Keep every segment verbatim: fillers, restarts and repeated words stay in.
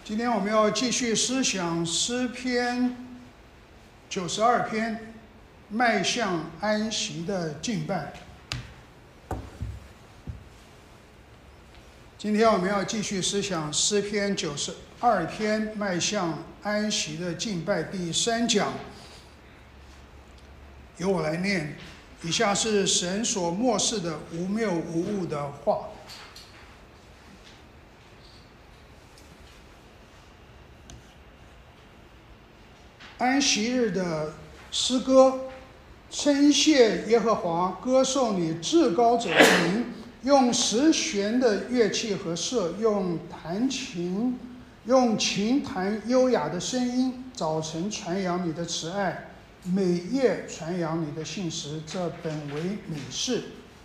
今天我们要继续思想诗篇九十二篇，迈向安息的敬拜。今天我们要继续思想诗篇九十二篇，迈向安息的敬拜第三讲。由我来念，以下是神所默示的无谬无误的话。安息日的诗歌，称谢耶和华，歌颂你至高者的名，用十弦的乐器和瑟，用弹琴，用琴弹优雅的声音。早晨传扬你的慈爱，每夜传扬你的信实，这本为美事。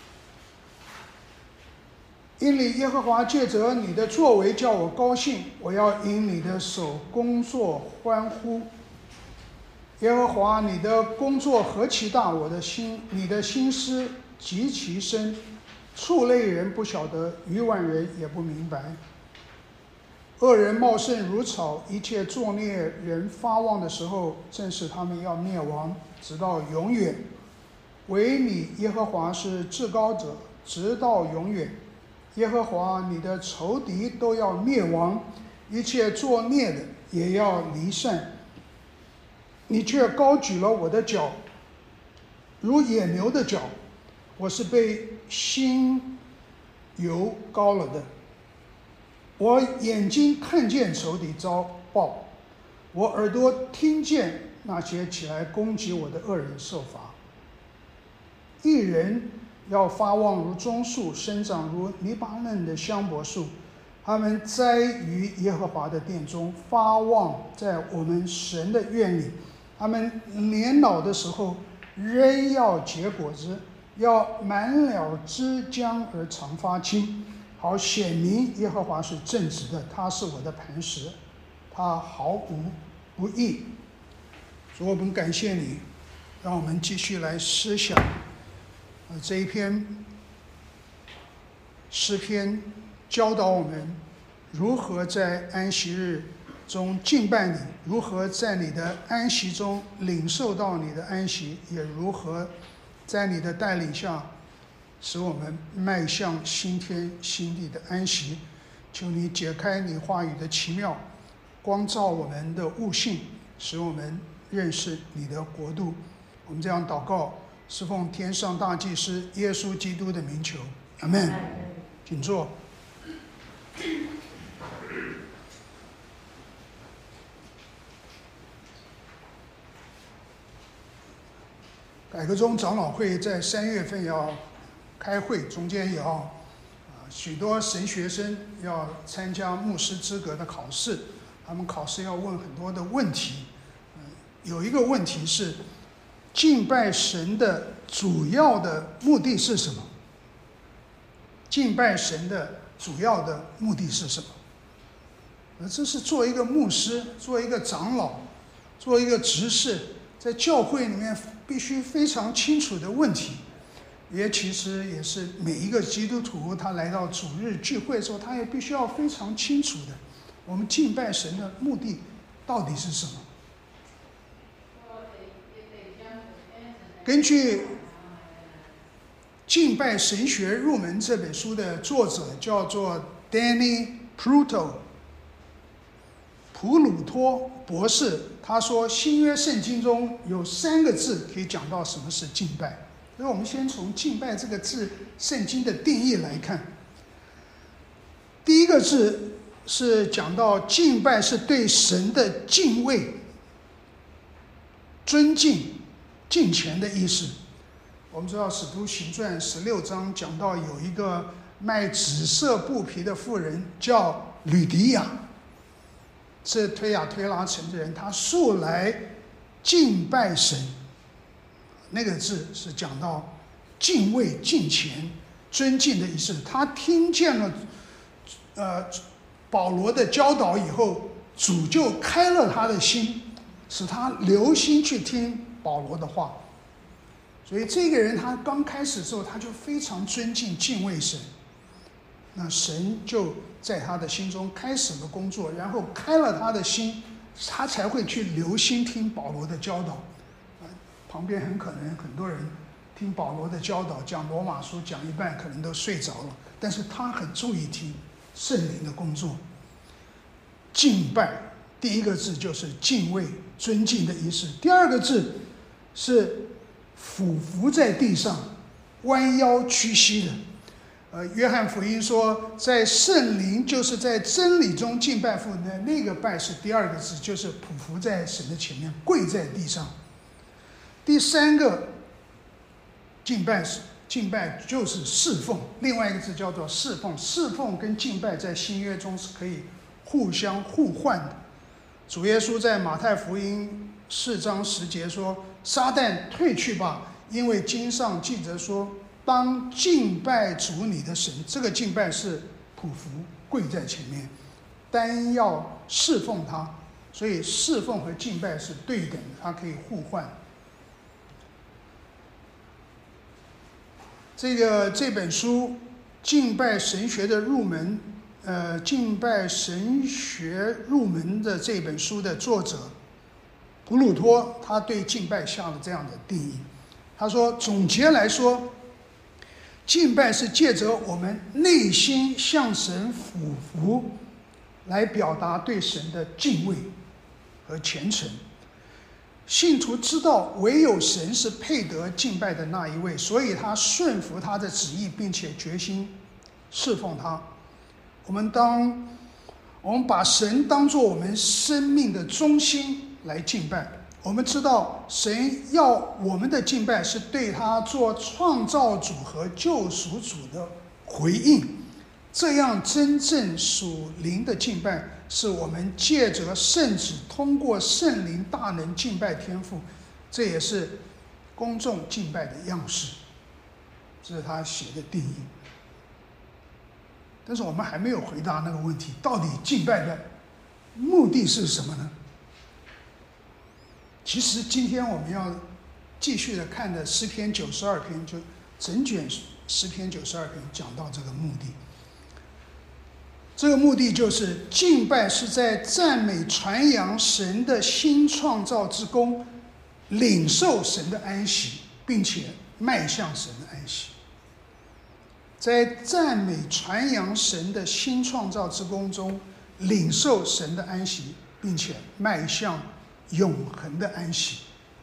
因你耶和华借着你的作为叫我高兴，我要因你的手工作欢呼。耶和华，你的工作何其大，我的心，你的心思极其深，畜类人不晓得，愚顽人也不明白。恶人茂盛如草，一切作孽人发旺的时候，正是他们要灭亡，直到永远。唯你耶和华是至高者，直到永远。耶和华，你的仇敌都要灭亡，一切作孽的也要离散。你却高举了我的脚，如野牛的脚，我是被新油膏了的。我眼睛看见仇敌遭报，我耳朵听见那些起来攻击我的恶人受罚。义人要发旺如棕树，生长如黎巴嫩的香柏树，他们栽于耶和华的殿中，发旺在我们神的院里。他们年老的时候仍要结果子，要满了枝浆而常发青，好显明耶和华是正直的，他是我的磐石，他毫无不义。主，我们感谢你，让我们继续来思想这一篇诗篇，教导我们如何在安息日中敬拜你，如何在你的安息中领受到你的安息，也如何在你的带领下使我们迈向新天新地的安息。求你解开你话语的奇妙，光照我们的悟性，使我们认识你的国度。我们这样祷告，是奉天上大祭司耶稣基督的名求，阿们。请坐。改革宗长老会在三月份要开会，中间也要啊许多神学生要参加牧师资格的考试，他们考试要问很多的问题。有一个问题是，敬拜神的主要的目的是什么？敬拜神的主要的目的是什么？这是做一个牧师，做一个长老，做一个执事，在教会里面必须非常清楚的问题，也其实也是每一个基督徒他来到主日聚会的时候，他也必须要非常清楚的，我们敬拜神的目的到底是什么？根据《敬拜神学入门》这本书的作者叫做 Danny Pruto 普鲁托博士，他说新约圣经中有三个字可以讲到什么是敬拜。所以我们先从敬拜这个字圣经的定义来看。第一个字是讲到敬拜是对神的敬畏、尊敬、敬虔的意思。我们知道使徒行传十六章讲到有一个卖紫色布皮的妇人叫吕迪亚，是推雅推拉城的人，他素来敬拜神。那个字是讲到敬畏、敬虔、尊敬的意思。他听见了呃保罗的教导以后，主就开了他的心，使他留心去听保罗的话。所以这个人他刚开始的时候，他就非常尊敬敬畏神。 那神就在他的心中开始了工作，然后开了他的心，他才会去留心听保罗的教导。旁边很可能很多人听保罗的教导，讲罗马书讲一半可能都睡着了，但是他很注意听圣灵的工作。敬拜第一个字就是敬畏尊敬的意思，第二个字是俯伏在地上弯腰屈膝的。呃，约翰福音说，在圣灵就是在真理中敬拜父，那那个拜是第二个字，就是匍匐在神的前面，跪在地上。第三个敬拜是敬拜就是侍奉，另外一个字叫做侍奉。侍奉跟敬拜在新约中是可以互相互换的。主耶稣在马太福音四章十节说：“撒旦退去吧，因为经上记着说，当敬拜主你的神。”这个敬拜是匍匐跪在前面，单要侍奉他，所以侍奉和敬拜是对等的，它可以互换。这个这本书《敬拜神学的入门》，呃，《敬拜神学入门》的这本书的作者普鲁托，他对敬拜下了这样的定义。他说，总结来说，敬拜是借着我们内心向神俯伏，来表达对神的敬畏和虔诚。信徒知道唯有神是配得敬拜的那一位，所以他顺服他的旨意，并且决心侍奉他。我们当我们把神当作我们生命的中心来敬拜。我们知道神要我们的敬拜是对他做创造主和救赎主的回应，这样真正属灵的敬拜是我们借着圣子通过圣灵大能敬拜天父，这也是公众敬拜的样式，这是他写的定义。但是我们还没有回答那个问题，到底敬拜的目的是什么呢？其实今天我们要继续的看的诗篇九十二篇，就整卷诗篇九十二篇讲到这个目的。这个目的就是敬拜是在赞美传扬神的新创造之功，领受神的安息，并且迈向神的安息。在赞美传扬神的新创造之功中，领受神的安息，并且迈向永恒的安息。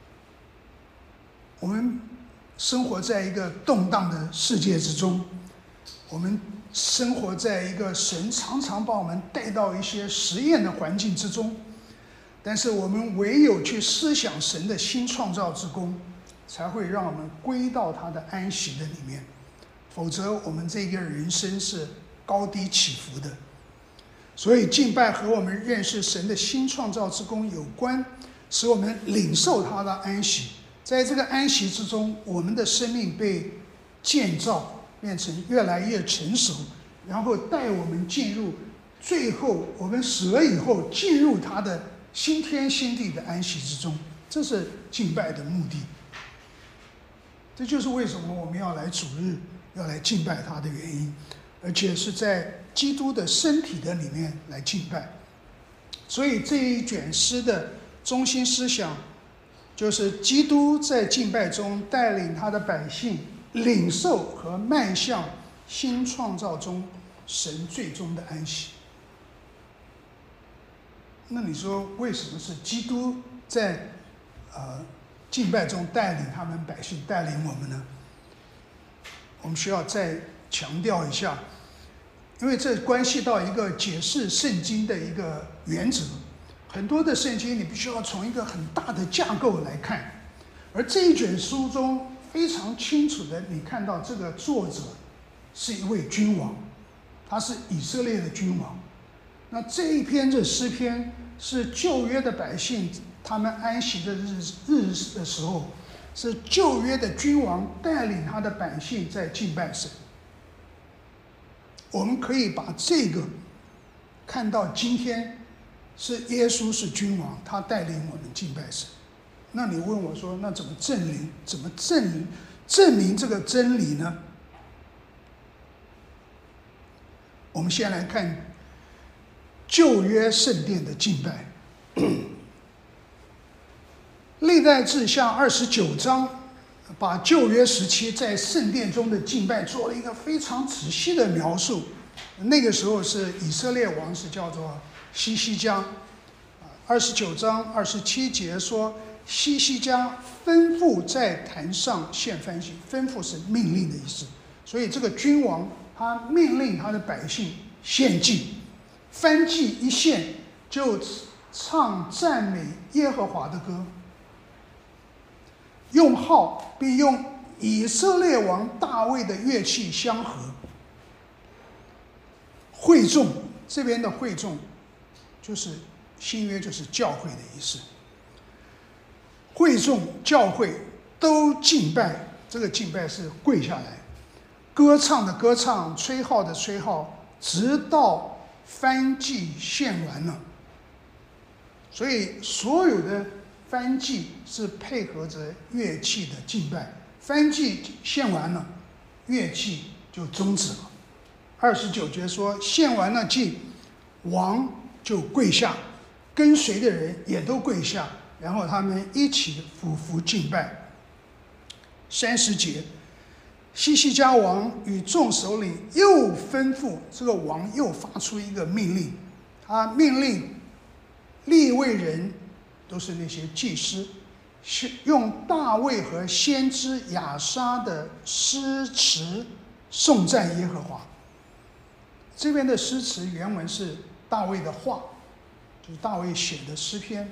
我们生活在一个动荡的世界之中，我们生活在一个神常常把我们带到一些实验的环境之中，但是我们唯有去思想神的新创造之功，才会让我们归到他的安息的里面，否则我们这个人生是高低起伏的。所以敬拜和我们认识神的新创造之功有关，使我们领受他的安息。在这个安息之中，我们的生命被建造，变成越来越成熟，然后带我们进入，最后我们死了以后进入他的新天新地的安息之中。这是敬拜的目的。这就是为什么我们要来主日，要来敬拜他的原因，而且是在基督的身体的里面来敬拜。所以这一卷诗的中心思想就是基督在敬拜中带领他的百姓领受和迈向新创造中神最终的安息。那你说为什么是基督在呃敬拜中带领他们百姓，带领我们呢？我们需要再强调一下，因为这关系到一个解释圣经的一个原则。很多的圣经你必须要从一个很大的架构来看，而这一卷书中非常清楚的，你看到这个作者是一位君王，他是以色列的君王。那这一篇这诗篇是旧约的百姓他们安息的日日的时候，是旧约的君王带领他的百姓在敬拜神。我们可以把这个看到今天，是耶稣是君王，他带领我们敬拜神。那你问我说，那怎么证明怎么证明证明这个真理呢？ 我们先来看旧约圣殿的敬拜。历代志下二十九章把旧约时期在圣殿中的敬拜做了一个非常仔细的描述。那个时候是以色列王是叫做西西家，二十九章二十七节说，西西家吩咐在坛上献燔祭，吩咐是命令的意思，所以这个君王他命令他的百姓献祭，燔祭一献就唱赞美耶和华的歌，用号并用以色列王大卫的乐器相合。会众这边的会众就是新约，就是教会的意思。会众教会都敬拜，这个敬拜是跪下来，歌唱的歌唱，吹号的吹号，直到燔祭献完了。所以所有的燔祭是配合着乐器的敬拜，燔祭献完了，乐器就终止了。二十九节说，献完了祭，王就跪下，跟随的人也都跪下，然后他们一起俯伏敬拜。三十节，西西家王与众首领又吩咐，这个王又发出一个命令，他命令利未人，都是那些祭司，用大卫和先知亚莎的诗词颂赞耶和华。这边的诗词原文是大卫的话，就是大卫写的诗篇。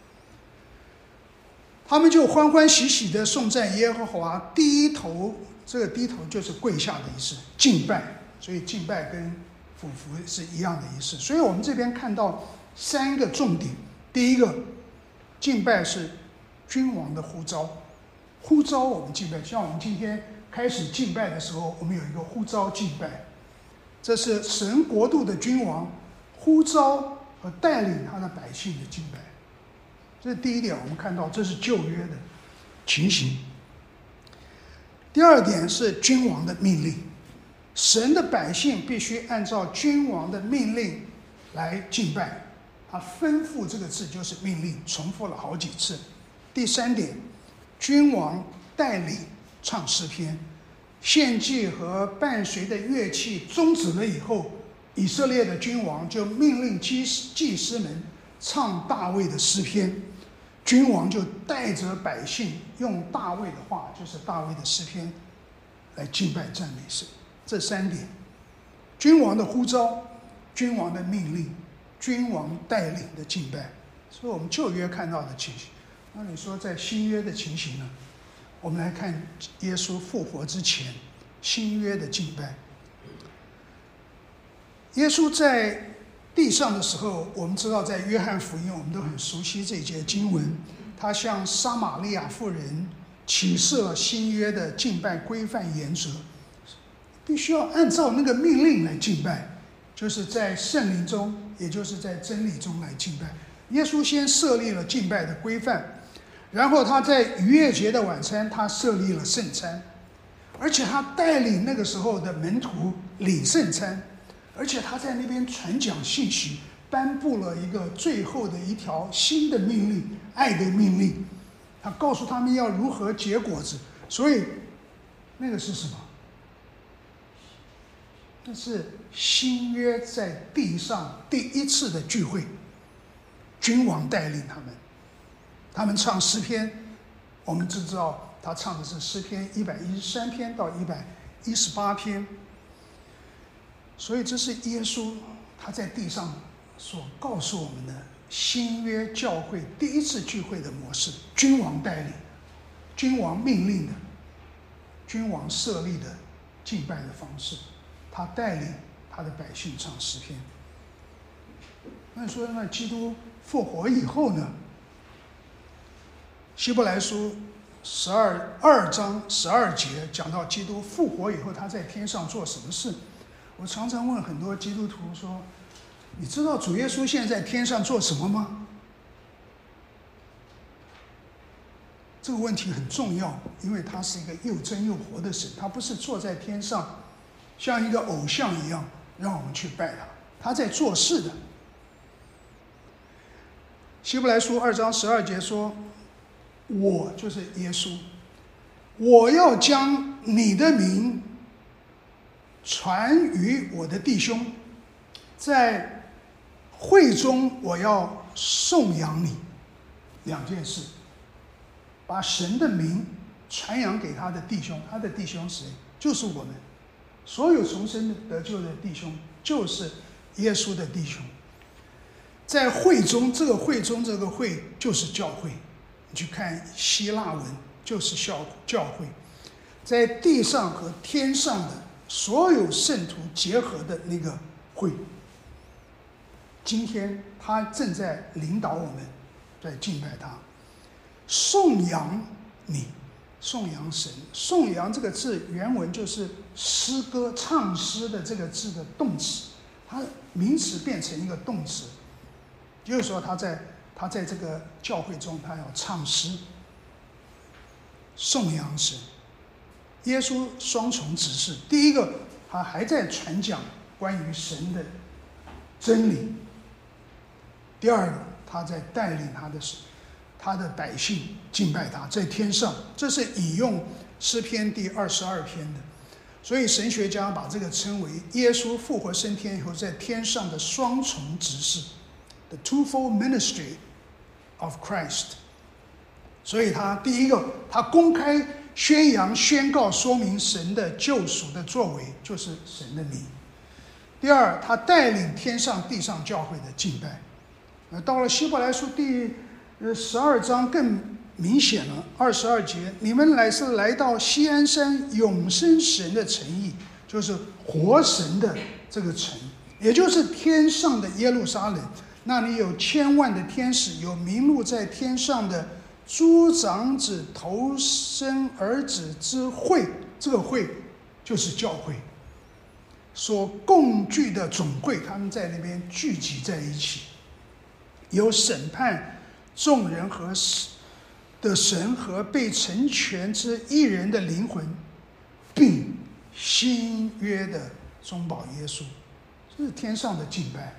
他们就欢欢喜喜的颂赞耶和华，低头，这个低头就是跪下的意思，敬拜，所以敬拜跟俯伏是一样的意思。所以我们这边看到三个重点。第一个，敬拜是君王的呼召，呼召我们敬拜，像我们今天开始敬拜的时候，我们有一个呼召敬拜，这是神国度的君王呼召和带领他的百姓的敬拜。这是第一点，我们看到这是旧约的情形。第二点是君王的命令，神的百姓必须按照君王的命令来敬拜。他吩咐这个字就是命令，重复了好几次。第三点，君王带领唱诗篇，献祭和伴随的乐器终止了以后，以色列的君王就命令祭司们唱大卫的诗篇，君王就带着百姓用大卫的话，就是大卫的诗篇来敬拜赞美神。这三点，君王的呼召，君王的命令，君王带领的敬拜，是我们旧约看到的情形。那你说在新约的情形呢？我们来看耶稣复活之前新约的敬拜。耶稣在地上的时候，我们知道在约翰福音我们都很熟悉这一节经文，他向撒玛利亚妇人启示了新约的敬拜规范原则，必须要按照那个命令来敬拜，就是在圣灵中，也就是在真理中来敬拜。耶稣先设立了敬拜的规范，然后他在逾越节的晚餐他设立了圣餐，而且他带领那个时候的门徒领圣餐，而且他在那边传讲信息，颁布了一个最后的一条新的命令，爱的命令。他告诉他们要如何结果子，所以那个是什么？那是新约在地上第一次的聚会，君王带领他们，他们唱诗篇，我们知道他唱的是诗篇一百一十三篇到一百一十八篇，所以这是耶稣他在地上所告诉我们的新约教会第一次聚会的模式，君王带领，君王命令的，君王设立的敬拜的方式，他带领他的百姓唱诗篇。那你说，那基督复活以后呢？希伯来书十二二章十二节讲到基督复活以后，他在天上做什么事？我常常问很多基督徒说：“你知道主耶稣现在在天上做什么吗？”这个问题很重要，因为他是一个又真又活的神，他不是坐在天上像一个偶像一样， 让我们去拜他，他在做事的。希伯来书二章十二节说，我就是耶稣，我要将你的名传于我的弟兄，在会中我要颂扬你。两件事，把神的名传扬给他的弟兄，他的弟兄谁？就是我们所有重生得救的弟兄，就是耶稣的弟兄。在会中，这个会中这个会就是教会，你去看希腊文就是教教会，在地上和天上的所有圣徒结合的那个会。今天他正在领导我们，在敬拜他，颂扬你，颂扬神。颂扬这个字原文就是诗歌、唱诗的这个字的动词，它名词变成一个动词，就是说他在他在这个教会中，他要唱诗，颂扬神。耶稣双重指示，第一个，他还在传讲关于神的真理；第二个，他在带领他的他的百姓敬拜他，在天上。这是引用诗篇第二十二篇的，所以神学家把这个称为耶稣复活升天以后在天上的双重执事 ，the twofold ministry of Christ。所以他第一个，他公开宣扬、宣告、说明神的救赎的作为，就是神的名；第二，他带领天上地上教会的敬拜。那到了希伯来书第十二章更明显了，二十二节，你们乃是来到锡安山永生神的城邑，就是活神的这个城，也就是天上的耶路撒冷。那里有千万的天使，有名录在天上的诸长子头生儿子之会，这个会就是教会所共聚的总会，他们在那边聚集在一起，有审判众人和的神和被成全之一人的灵魂，并新约的中保耶稣，这是天上的敬拜。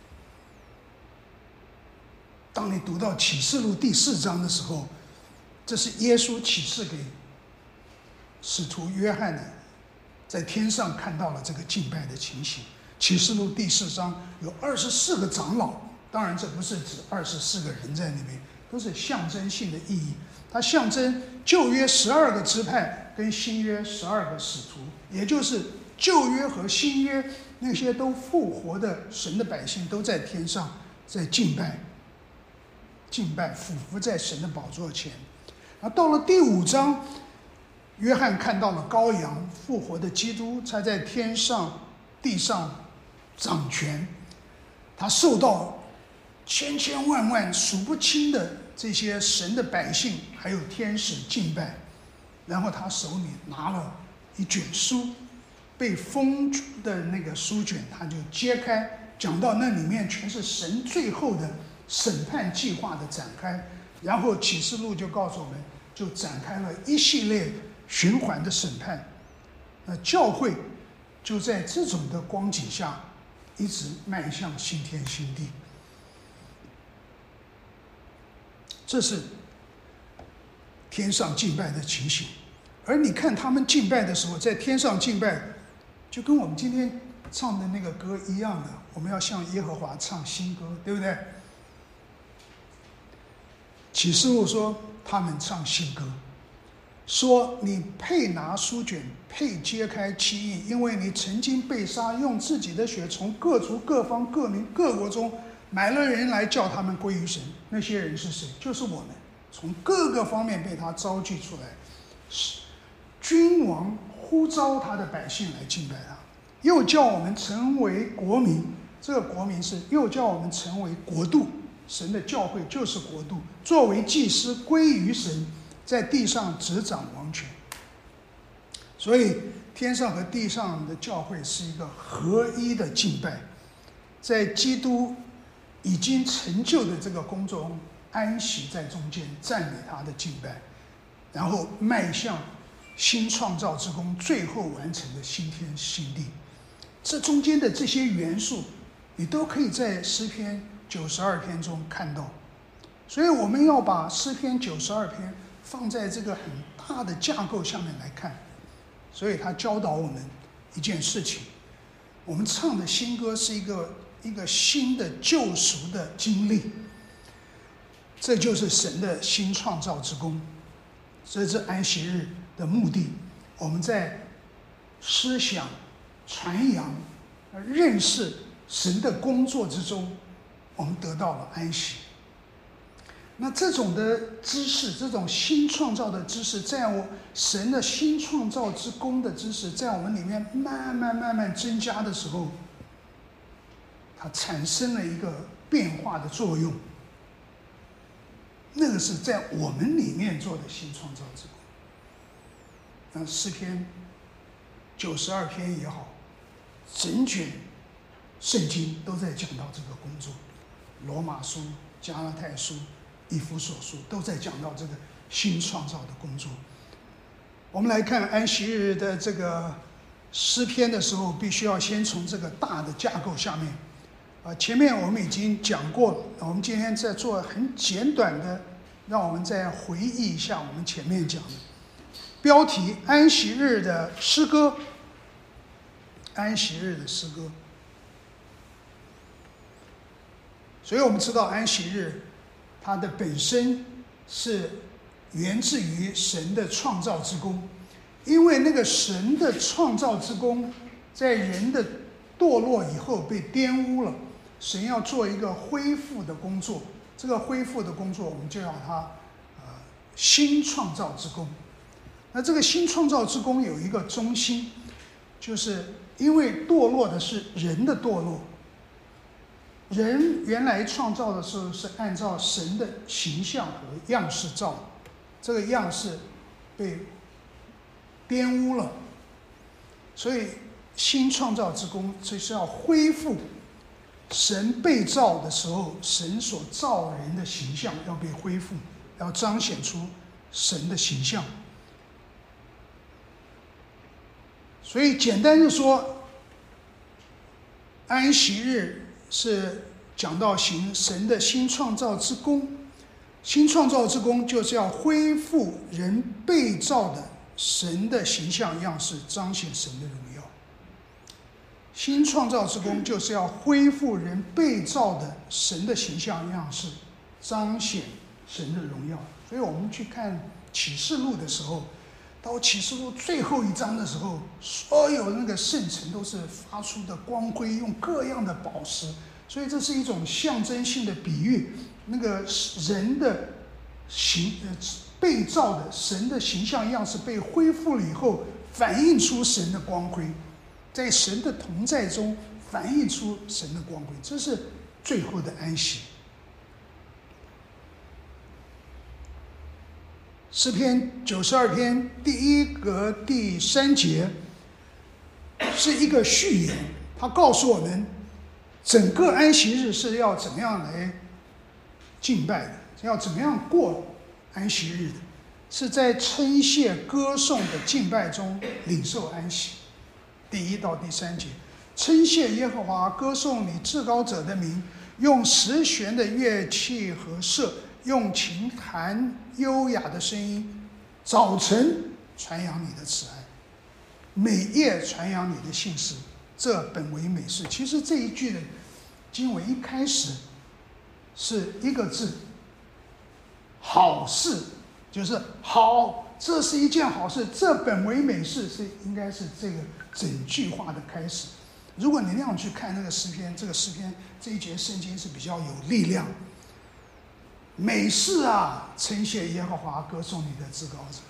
当你读到启示录第四章的时候，这是耶稣启示给使徒约翰的，在天上看到了这个敬拜的情形。启示录第四章有二十四个长老，当然这不是指二十四个人在那边，都是象征性的意义。它象征旧约十二个支派跟新约十二个使徒，也就是旧约和新约那些都复活的神的百姓都在天上在敬拜敬拜俯伏在神的宝座前。然后到了第五章，约翰看到了羔羊复活的基督，他在天上地上掌权，他受到千千万万数不清的这些神的百姓还有天使敬拜，然后他手里拿了一卷书，被封的那个书卷他就揭开，讲到那里面全是神最后的审判计划的展开。然后启示录就告诉我们，就展开了一系列循环的审判。那教会就在这种的光景下一直迈向新天新地。这是天上敬拜的情形。而你看他们敬拜的时候，在天上敬拜就跟我们今天唱的那个歌一样的，我们要向耶和华唱新歌，对不对？启示录说他们唱新歌，说你配拿书卷，配揭开七印，因为你曾经被杀，用自己的血从各族各方各民各国中买了人来叫他们归于神。那些人是谁？就是我们，从各个方面被他招聚出来。君王呼召他的百姓来敬拜他，又叫我们成为国民，这个国民是又叫我们成为国度，神的教会就是国度，作为祭司归于神，在地上执掌王权。所以天上和地上的教会是一个合一的敬拜，在基督已经成就的这个工作中安息在中间，赞美他的敬拜，然后迈向新创造之功最后完成的新天新地。 这中间的这些元素，你都可以在诗篇九十二篇中看到。所以我们要把诗篇九十二篇放在这个很大的架构下面来看。所以他教导我们一件事情：我们唱的新歌是一个一个新的救赎的经历，这就是神的新创造之功，这是安息日的目的。我们在思想、传扬、认识神的工作之中，我们得到了安息。那这种的知识，这种新创造的知识，在我神的新创造之功的知识，在我们里面慢慢慢慢增加的时候，它产生了一个变化的作用。那个是在我们里面做的新创造之功。那诗篇九十二篇也好，整卷圣经都在讲到这个工作。罗马书、加拉太书、以弗所书都在讲到这个新创造的工作。我们来看安息日的这个诗篇的时候，必须要先从这个大的架构下面。啊，前面我们已经讲过了，我们今天在做很简短的，让我们再回忆一下我们前面讲的标题：安息日的诗歌。安息日的诗歌。所以我们知道安息日它的本身是源自于神的创造之功，因为那个神的创造之功在人的堕落以后被玷污了，神要做一个恢复的工作，这个恢复的工作我们就叫它呃新创造之功。那这个新创造之功有一个中心，就是因为堕落的是人的堕落，人原来创造的时候是按照神的形象和样式造，这个样式被玷污了，所以新创造之功就是要恢复神被造的时候神所造人的形象，要被恢复，要彰显出神的形象。所以简单的说，安息日是讲到行神的新创造之功，新创造之功就是要恢复人被造的神的形象样式，彰显神的荣耀。新创造之功就是要恢复人被造的神的形象样式，彰显神的荣耀。所以我们去看启示录的时候，到启示录最后一章的时候，所有那个圣城都是发出的光辉，用各样的宝石，所以这是一种象征性的比喻。那个人的形呃被造的神的形象样式被恢复了以后，反映出神的光辉，在神的同在中反映出神的光辉，这是最后的安息。诗篇九十二篇第一格第三节是一个序言，它告诉我们整个安息日是要怎么样来敬拜的，要怎么样过安息日的，是在称谢歌颂的敬拜中领受安息。第一到第三节，称谢耶和华，歌颂你至高者的名，用十弦的乐器和瑟，用琴弹优雅的声音，早晨传扬你的慈爱，每夜传扬你的信实，这本为美事。其实这一句的经文一开始是一个字，好事，就是好，这是一件好事，这本为美事，是应该是这个整句话的开始。如果你那样去看那个诗篇，这个诗篇这一节圣经是比较有力量。美事啊，称谢耶和华，歌颂你的至高者。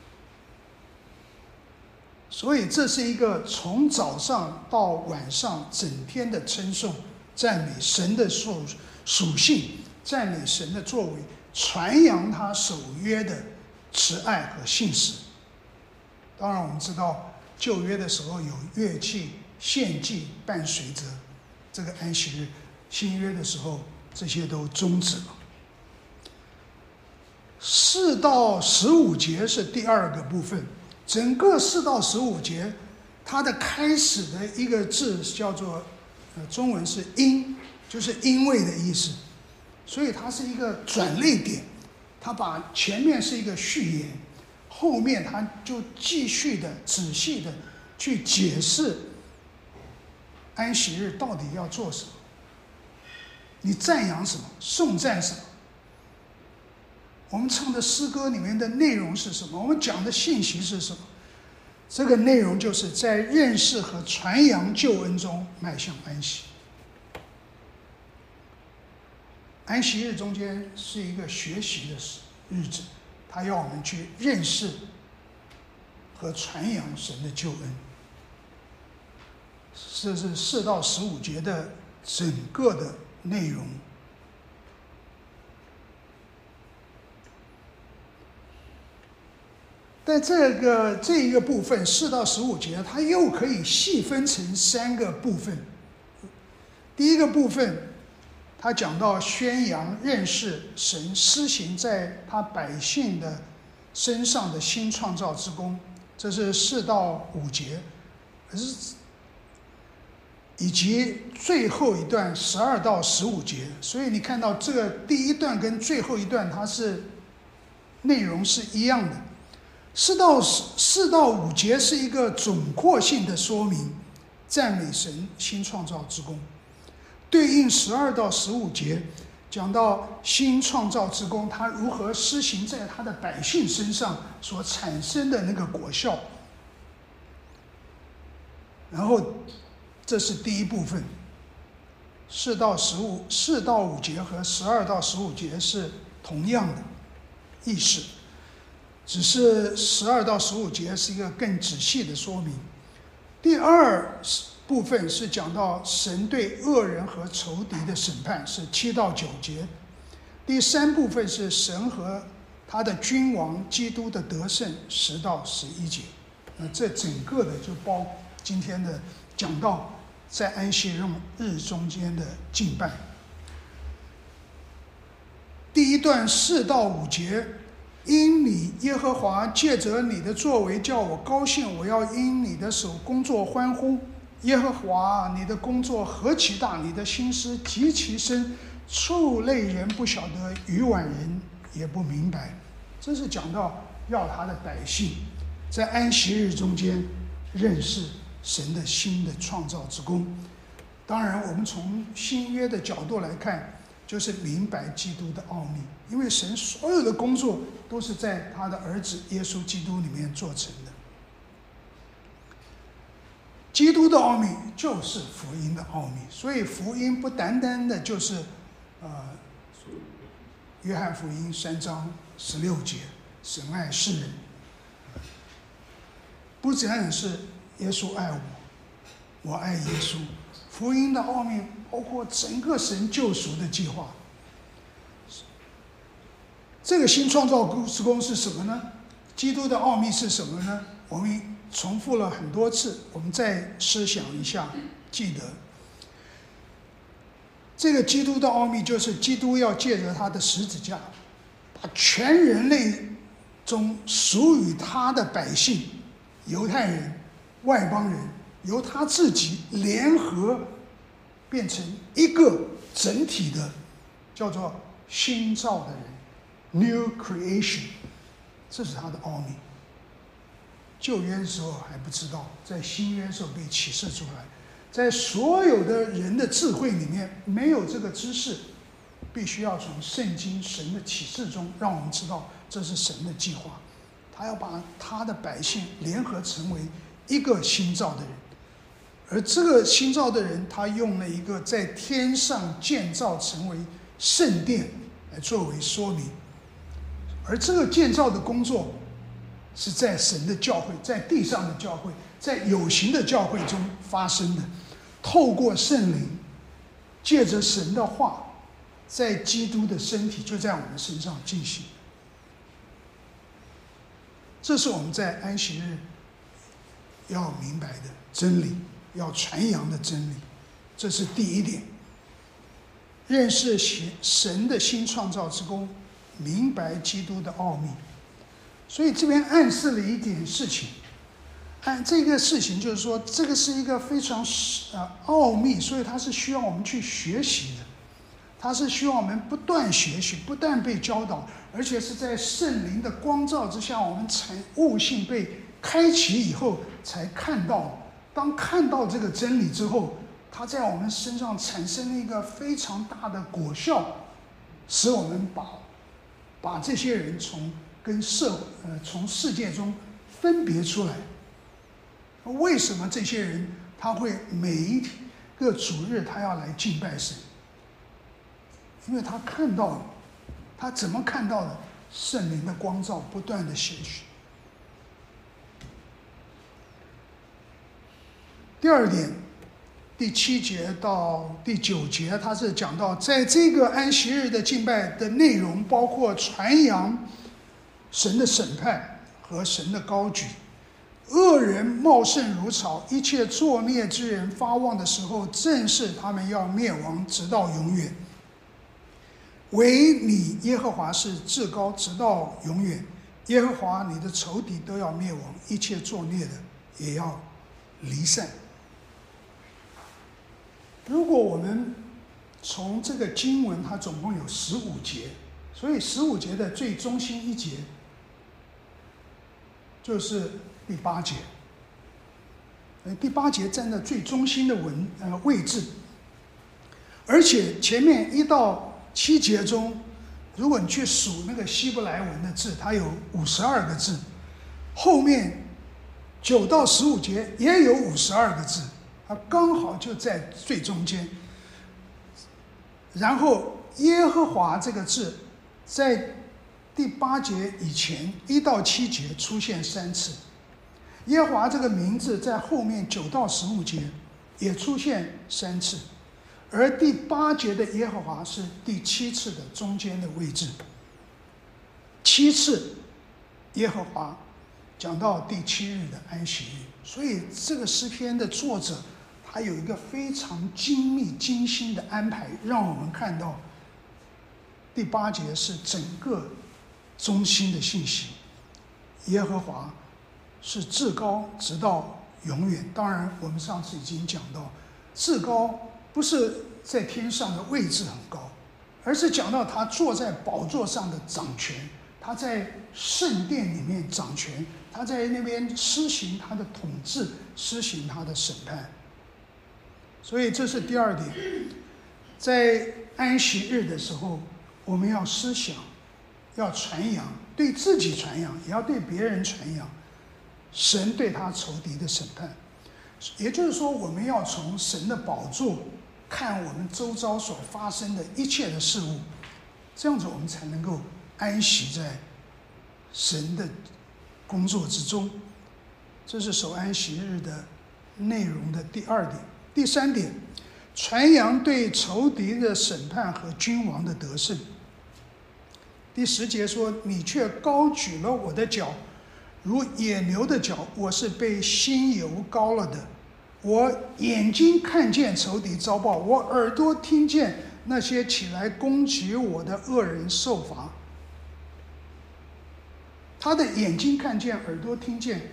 所以这是一个从早上到晚上整天的称颂、赞美神的属属性，赞美神的作为，传扬他守约的慈爱和信实。当然我们知道旧约的时候有乐器献祭伴随着这个安息日，新约的时候这些都终止了。四到十五节是第二个部分，整个四到十五节它的开始的一个字叫做，呃，中文是因，就是因为的意思，所以它是一个转捩点，它把前面是一个序言，后面它就继续的仔细的去解释安息日到底要做什么，你赞扬什么，颂赞什么，我们唱的诗歌里面的内容是什么，我们讲的信息是什么。这个内容就是在认识和传扬救恩中迈向安息。安息日中间是一个学习的日子，它要我们去认识和传扬神的救恩。这是四到十五节的整个的内容。但这个这一个部分四到十五节，它又可以细分成三个部分。第一个部分，他讲到宣扬认识神施行在他百姓的身上的新创造之功，这是四到五节，以及最后一段十二到十五节。所以你看到这个第一段跟最后一段，它是内容是一样的。四到四到五节是一个总括性的说明，赞美神新创造之功。对应十二到十五节，讲到新创造之功，它如何施行在他的百姓身上所产生的那个果效。然后，这是第一部分。四到十五、四到五节和十二到十五节是同样的意思。只是十二到十五节是一个更仔细的说明。第二部分是讲到神对恶人和仇敌的审判，是七到九节。第三部分是神和他的君王基督的得胜，十到十一节。那这整个的就包今天的讲到在安息日中间的敬拜。第一段四到五节，因你耶和华借着你的作为叫我高兴，我要因你的手工作欢呼。耶和华，你的工作何其大，你的心思极其深，畜类人不晓得，愚顽人也不明白。这是讲到要他的百姓在安息日中间认识神的新的创造之功。当然我们从新约的角度来看，就是明白基督的奥秘，因为神所有的工作都是在他的儿子耶稣基督里面做成的。基督的奥秘就是福音的奥秘，所以福音不单单的就是呃，约翰福音三章十六节，神爱世人，不仅仅是耶稣爱我，我爱耶稣。福音的奥秘包括整个神救赎的计划。这个新创造之功是什么呢？基督的奥秘是什么呢？我们重复了很多次，我们再思想一下，记得这个基督的奥秘就是基督要借着他的十字架，把全人类中属于他的百姓，犹太人、外邦人，由他自己联合变成一个整体的，叫做新造的人 ，New Creation， 这是他的奥秘。旧约的时候还不知道，在新约的时候被启示出来，在所有的人的智慧里面没有这个知识，必须要从圣经神的启示中让我们知道这是神的计划，他要把他的百姓联合成为一个新造的人，而这个新造的人他用了一个在天上建造成为圣殿来作为说明，而这个建造的工作是在神的教会，在地上的教会，在有形的教会中发生的，透过圣灵，借着神的话，在基督的身体就在我们身上进行。这是我们在安息日要明白的真理，要传扬的真理。这是第一点，认识神的新创造之功，明白基督的奥秘。所以这边暗示了一点事情， 按这个事情，就是说，这个是一个非常呃奥秘，所以它是需要我们去学习的，它是需要我们不断学习，不断被教导，而且是在圣灵的光照之下，我们才悟性被开启以后才看到。当看到这个真理之后，它在我们身上产生了一个非常大的果效，使我们把把这些人从跟社呃从世界中分别出来。为什么这些人他会每一个主日他要来敬拜神？因为他看到了，他怎么看到的？圣灵的光照不断的显示。第二点，第七节到第九节，他是讲到在这个安息日的敬拜的内容，包括传扬神的审判和神的高举。恶人茂盛如草，一切作孽之人发旺的时候，正是他们要灭亡，直到永远。唯你耶和华是至高，直到永远。耶和华你的仇敌都要灭亡，一切作孽的也要离散。如果我们从这个经文，它总共有十五节，所以十五节的最中心一节就是第八节。第八节占在最中心的文呃位置，而且前面一到七节中，如果你去数那个希伯来文的字，它有五十二个字，后面九到十五节也有五十二个字，它刚好就在最中间。然后耶和华这个字在第八节以前一到七节出现三次，耶和华这个名字在后面九到十五节也出现三次，而第八节的耶和华是第七次的中间的位置。七次耶和华讲到第七日的安息日，所以这个诗篇的作者他有一个非常精密精心的安排，让我们看到第八节是整个中心的信息。耶和华是至高，直到永远。当然我们上次已经讲到，至高不是在天上的位置很高，而是讲到他坐在宝座上的掌权，他在圣殿里面掌权，他在那边施行他的统治，施行他的审判。所以这是第二点，在安息日的时候，我们要思想，要传扬，对自己传扬，也要对别人传扬神对他仇敌的审判。也就是说，我们要从神的宝座看我们周遭所发生的一切的事物，这样子我们才能够安息在神的工作之中。这是守安息日的内容的第二点。第三点，传扬对仇敌的审判和君王的得胜。第十节说，你却高举了我的脚，如野牛的脚，我是被新油膏了的。我眼睛看见仇敌遭报，我耳朵听见那些起来攻击我的恶人受罚。他的眼睛看见，耳朵听见，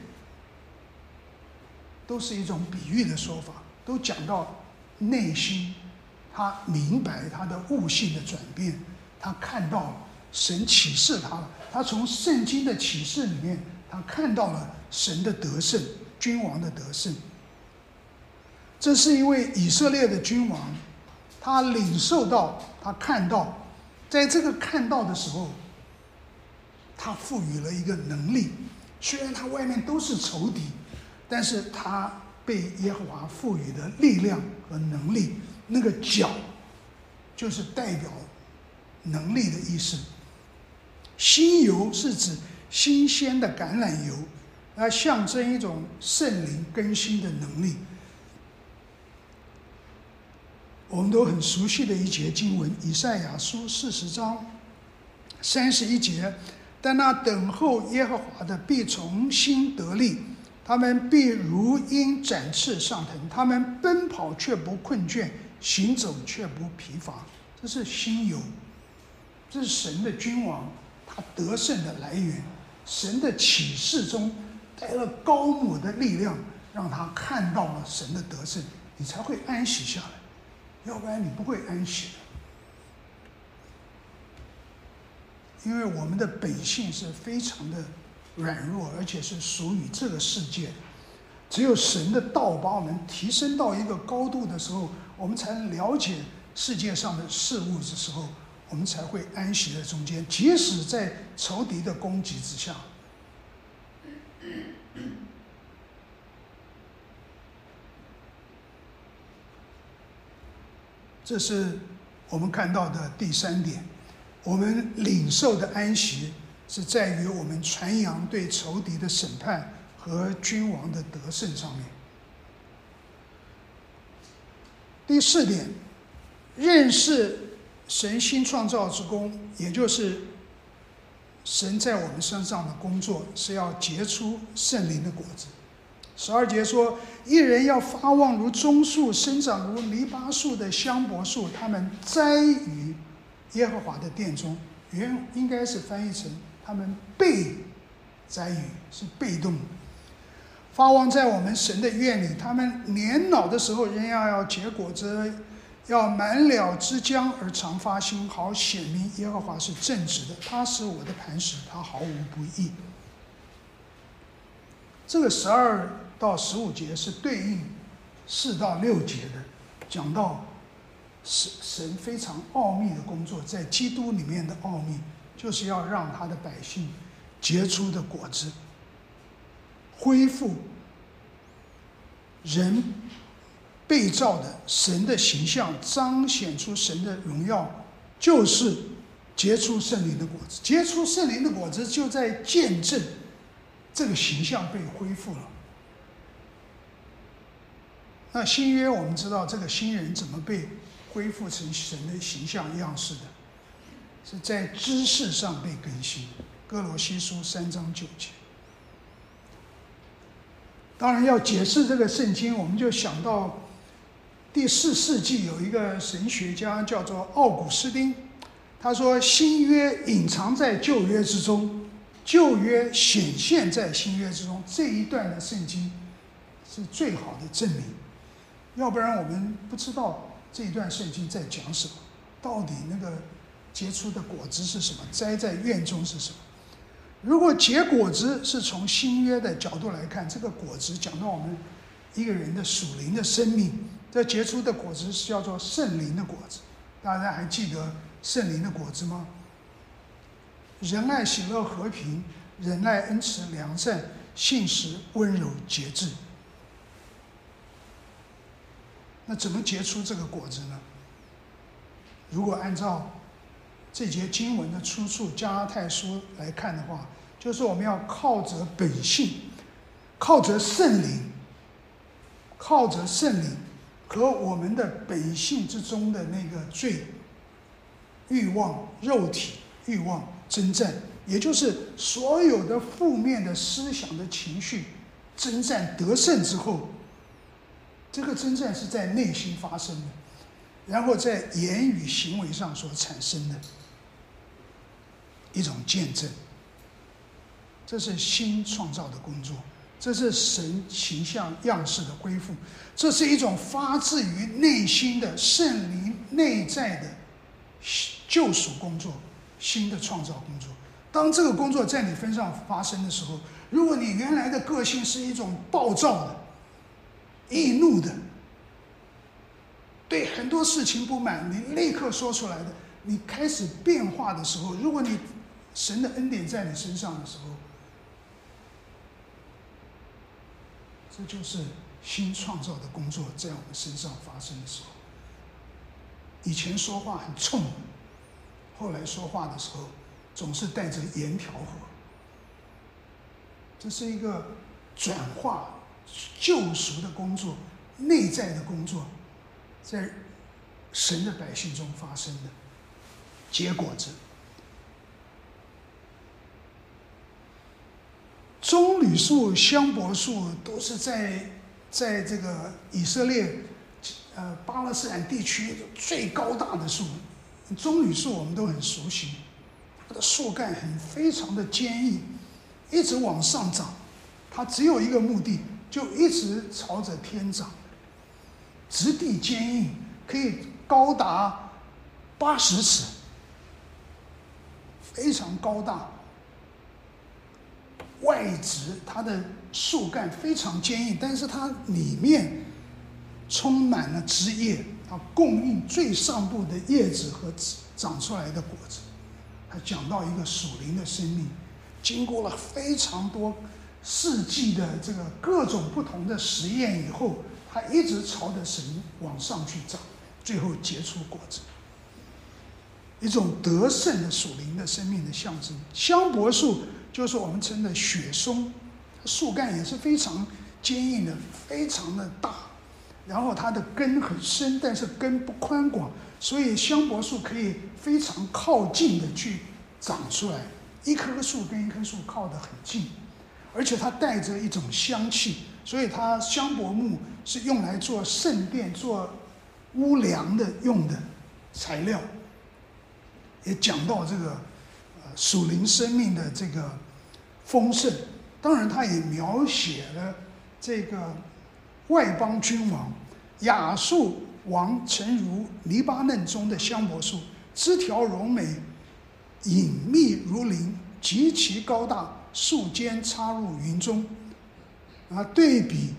都是一种比喻的说法，都讲到内心，他明白他的悟性的转变，他看到了神启示他了，他从圣经的启示里面，他看到了神的得胜，君王的得胜。这是一位以色列的君王，他领受到，他看到，在这个看到的时候，他赋予了一个能力。虽然他外面都是仇敌，但是他被耶和华赋予的力量和能力，那个脚就是代表能力的意思。新油是指新鲜的橄榄油，它象征一种圣灵更新的能力。我们都很熟悉的一节经文，以赛亚书四十章三十一节，但那等候耶和华的必重新得力，他们必如鹰展翅上腾，他们奔跑却不困倦，行走却不疲乏。这是新油，这是神的君王他得胜的来源。神的启示中带了高抹的力量，让他看到了神的得胜，你才会安息下来，要不然你不会安息的。因为我们的本性是非常的软弱，而且是属于这个世界的。只有神的道把我们提升到一个高度的时候，我们才能了解世界上的事物的时候，我们才会安息在中间，即使在仇敌的攻击之下。这是我们看到的第三点，我们领受的安息是在于我们传扬对仇敌的审判和君王的得胜上面。第四点，认识神新创造之功，也就是神在我们身上的工作，是要结出圣灵的果子。十二节说，一人要发旺如棕树，生长如黎巴树的香柏树，他们栽于耶和华的殿中。原应该是翻译成他们被栽于，是被动。发旺在我们神的院里，他们年老的时候仍要要结果子，要满了枝浆而常发新，好显明耶和华是正直的，他是我的磐石，他毫无不义。这个十二到十五节是对应四到六节的，讲到神非常奥秘的工作，在基督里面的奥秘，就是要让他的百姓结出的果子，恢复人被造的神的形象，彰显出神的荣耀，就是结出圣灵的果子。结出圣灵的果子，就在见证这个形象被恢复了。那新约我们知道，这个新人怎么被恢复成神的形象样式的，是在知识上被更新。哥罗西书三章九节。当然要解释这个圣经，我们就想到第四世纪有一个神学家叫做奥古斯丁，他说新约隐藏在旧约之中，旧约显现在新约之中，这一段的圣经是最好的证明。要不然我们不知道这一段圣经在讲什么，到底那个结出的果子是什么，栽在院中是什么。如果结果子是从新约的角度来看，这个果子讲到我们一个人的属灵的生命，这结出的果子是叫做圣灵的果子。大家还记得圣灵的果子吗？仁爱、喜乐、和平、忍耐、恩慈、良善、信实、温柔、节制。那怎么结出这个果子呢？如果按照这节经文的出处加拉太书来看的话，就是我们要靠着本性，靠着圣灵，靠着圣灵和我们的本性之中的那个罪、欲望、肉体欲望征战，也就是所有的负面的思想的情绪征战得胜之后，这个征战是在内心发生的，然后在言语行为上所产生的一种见证。这是新创造的工作，这是神形象样式的恢复，这是一种发自于内心的圣灵内在的救赎工作，新的创造工作。当这个工作在你身上发生的时候，如果你原来的个性是一种暴躁的、易怒的，对很多事情不满，你立刻说出来的，你开始变化的时候，如果你神的恩典在你身上的时候，这就是新创造的工作在我们身上发生的时候。以前说话很冲，后来说话的时候总是带着盐调和，这是一个转化救赎的工作，内在的工作，在神的百姓中发生的结果子。棕榈树、香柏树都是在在这个以色列呃巴勒斯坦地区最高大的树。棕榈树我们都很熟悉，它的树干很非常的坚毅，一直往上长， 它只有一个目的，就一直朝着天长，质地坚硬，可以高达八十尺，非常高大。外质它的树干非常坚硬，但是它里面充满了枝叶，它供应最上部的叶子和长出来的果子。它讲到一个属灵的生命，经过了非常多世纪的这个各种不同的实验以后，它一直朝着神往上去长，最后结出果子。一种得胜的属灵的生命的象征。香柏树就是我们称的雪松，树干也是非常坚硬的，非常的大，然后它的根很深，但是根不宽广，所以香柏树可以非常靠近的去长出来，一棵树跟一棵树靠得很近，而且它带着一种香气，所以它香柏木是用来做圣殿、做屋梁的用的材料。也讲到这个呃属灵生命的这个丰盛，当然他也描写了这个外邦君王亚述王诚如黎巴嫩中的香柏树，枝条柔美，隐密如林，极其高大，树尖插入云中。啊，对比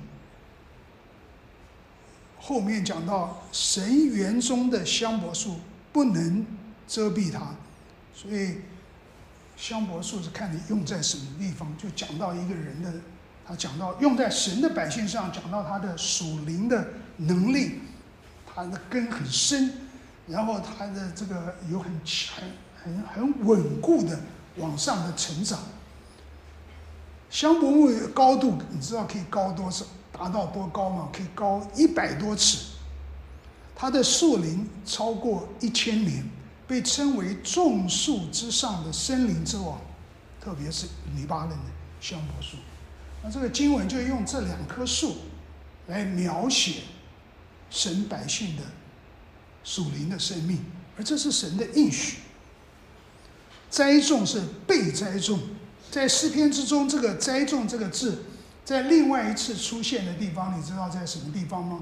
后面讲到神园中的香柏树不能遮蔽它，所以香柏树是看你用在什么地方，就讲到一个人的，他讲到用在神的百姓上，讲到他的属灵的能力，他的根很深，然后他的这个有很很很很稳固的往上的成长。香柏木高度你知道可以高多少，达到多高吗？可以高一百多尺，它的树龄超过一千年，被称为众树之上的森林之王，特别是黎巴嫩的香柏树。那这个经文就用这两棵树来描写神百姓的属灵的生命，而这是神的应许。栽种是被栽种，在诗篇之中，这个栽种这个字在另外一次出现的地方，你知道在什么地方吗？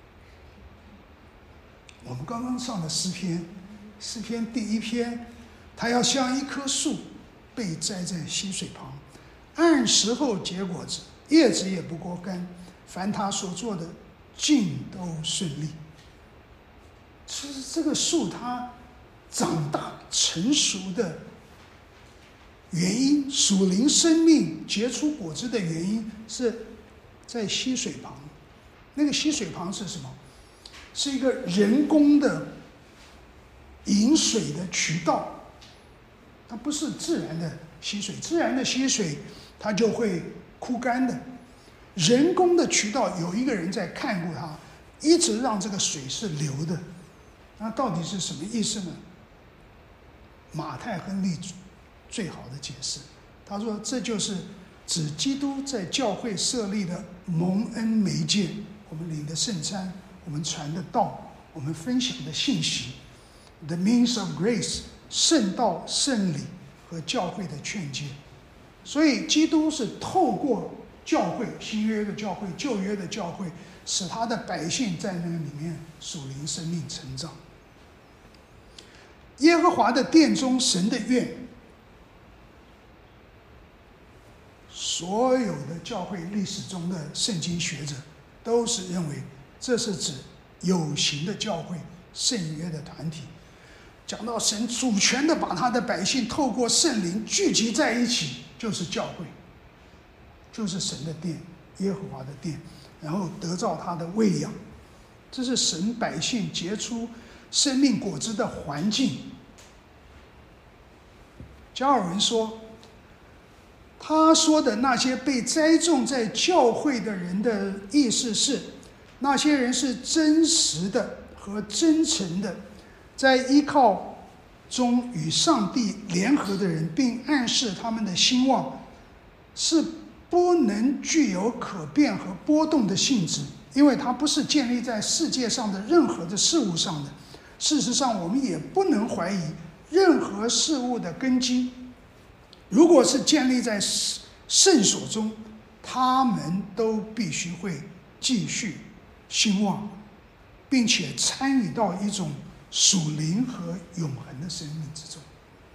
我们刚刚上的诗篇，诗篇第一篇，它要像一棵树被栽在溪水旁，按时候结果子，叶子也不过干，凡他所做的尽都顺利。其实这个树它长大成熟的原因，属灵生命结出果子的原因是在溪水旁。那个溪水旁是什么？是一个人工的引水的渠道，它不是自然的溪水，自然的溪水它就会枯干的。人工的渠道有一个人在看顾它，一直让这个水是流的。那到底是什么意思呢？马太亨利最好的解释，他说这就是指基督在教会设立的蒙恩媒介，我们领的圣餐，我们传的道，我们分享的信息 ，the means of grace， 圣道、圣礼和教会的劝诫。所以基督是透过教会，新约的教会、旧约的教会，使他的百姓在那个里面属灵生命成长。耶和华的殿中，神的院，所有的教会历史中的圣经学者都是认为这是指有形的教会，圣约的团体。讲到神主权的把他的百姓透过圣灵聚集在一起，就是教会，就是神的殿，耶和华的殿，然后得到他的喂养，这是神百姓结出生命果子的环境。加尔文说，他说的那些被栽种在教会的人的意思是，那些人是真实的和真诚的，在依靠中与上帝联合的人，并暗示他们的兴旺是不能具有可变和波动的性质，因为它不是建立在世界上的任何的事物上的。事实上，我们也不能怀疑任何事物的根基，如果是建立在圣所中， 他们都必须会继续兴旺，并且参与到一种属灵和永恒的生命之中。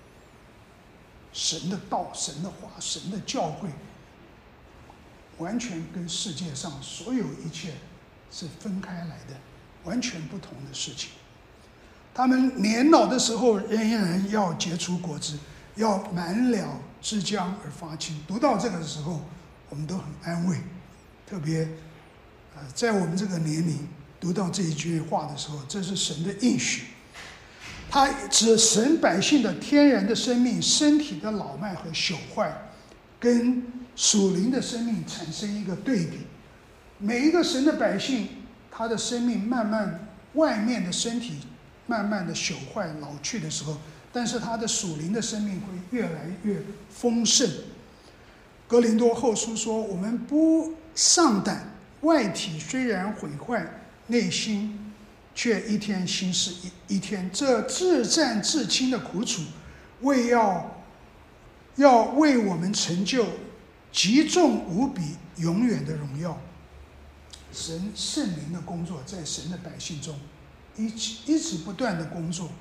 神的道、神的话、神的教会，完全跟世界上所有一切是分开来的，完全不同的事情。他们年老的时候仍然要结出果子，要满了枝浆而发青。读到这个时候，我们都很安慰，特别呃，在我们这个年龄读到这一句话的时候，这是神的应许。他指神百姓的天然的生命、身体的老迈和朽坏，跟属灵的生命产生一个对比。每一个神的百姓，他的生命慢慢，外面的身体慢慢的朽坏老去的时候，但是他的属灵的生命会越来越丰盛。哥林多后书说，我们不丧胆，外体虽然毁坏，内心却一天新事一一天。这自战自清的苦楚，为要要为我们成就极重无比永远的荣耀。神圣灵的工作在神的百姓中一直一直不断的工作。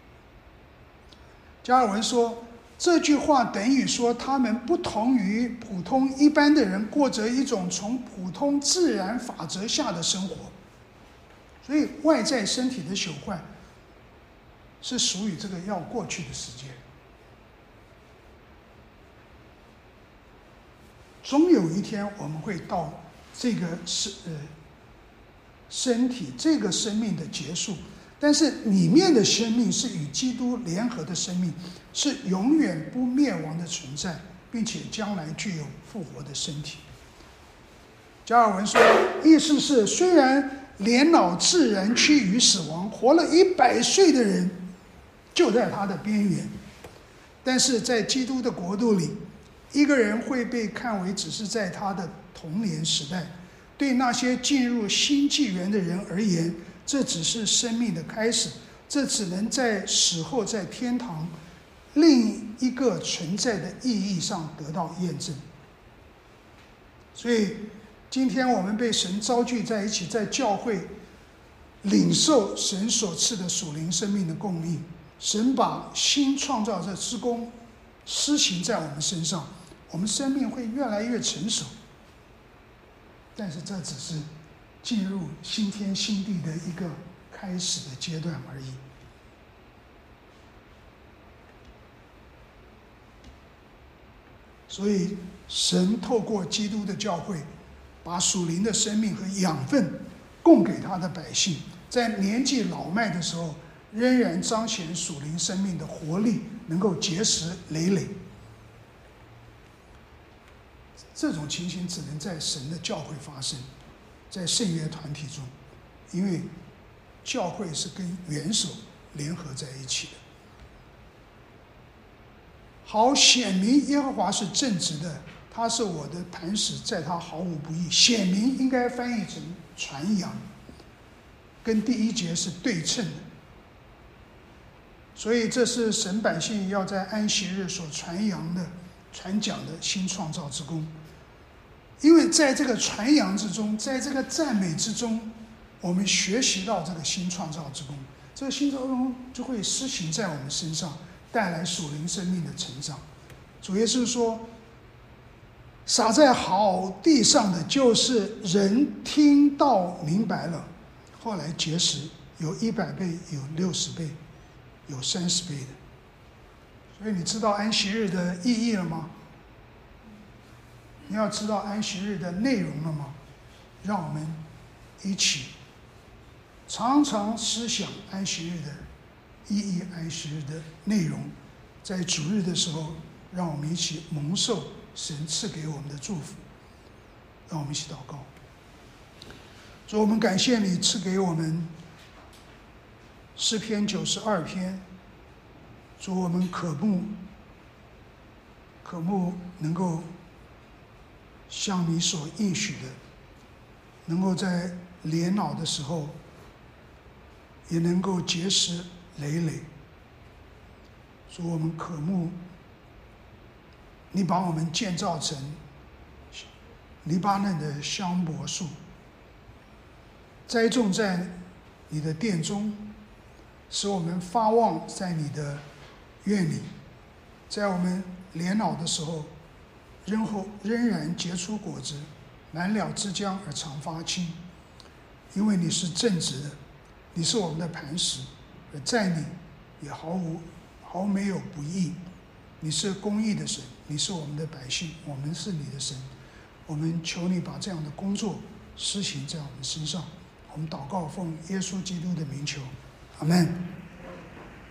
加尔文说，这句话等于说他们不同于普通一般的人，过着一种从普通自然法则下的生活。所以外在身体的朽坏是属于这个要过去的时间，终有一天我们会到这个是呃身体这个生命的结束，但是里面的生命是与基督联合的生命，是永远不灭亡的存在，并且将来具有复活的身体。加尔文说，意思是虽然年老自然趋于死亡，活了一百岁的人就在他的边缘，但是在基督的国度里，一个人会被看为只是在他的童年时代。对那些进入新纪元的人而言，这只是生命的开始，这只能在死后在天堂另一个存在的意义上得到验证。所以今天我们被神召聚在一起，在教会领受神所赐的属灵生命的供应。神把新创造的之功施行在我们身上，我们生命会越来越成熟。但是这只是进入新天新地的一个开始的阶段而已。所以神透过基督的教会，把属灵的生命和养分供给他的百姓，在年纪老迈的时候仍然彰显属灵生命的活力，能够结实累累。这种情形只能在神的教会发生，在圣约团体中，因为教会是跟元首联合在一起的。好显明耶和华是正直的，他是我的磐石，在他毫无不义。显明应该翻译成传扬，跟第一节是对称的。所以这是神百姓要在安息日所传扬的、传讲的新创造之功。因为在这个传扬之中，在这个赞美之中，我们学习到这个新创造之功，这个新创造之功就会施行在我们身上，带来属灵生命的成长。主耶稣说，撒在好地上的就是人听到明白了，后来结实，有一百倍，有六十倍，有三十倍的。所以你知道安息日的意义了吗？你要知道安息日的内容了吗？让我们一起常常思想安息日的意义，安息日的内容。在主日的时候，让我们一起蒙受神赐给我们的祝福。让我们一起祷告。主，我们感谢你赐给我们诗篇九十二篇。主，我们渴慕渴慕能够像你所应许的，能够在年老的时候也能够结实累累。主，我们渴慕你把我们建造成黎巴嫩的香柏树，栽种在你的殿中，使我们发旺在你的院里，在我们年老的时候，仍后仍然结出果子，满了枝浆而常发青。因为你是正直的，你是我们的磐石，而在你也毫无毫没有不义。你是公义的神，你是我们的百姓，我们是你的神。我们求你把这样的工作施行在我们身上。我们祷告奉耶稣基督的名求，阿们。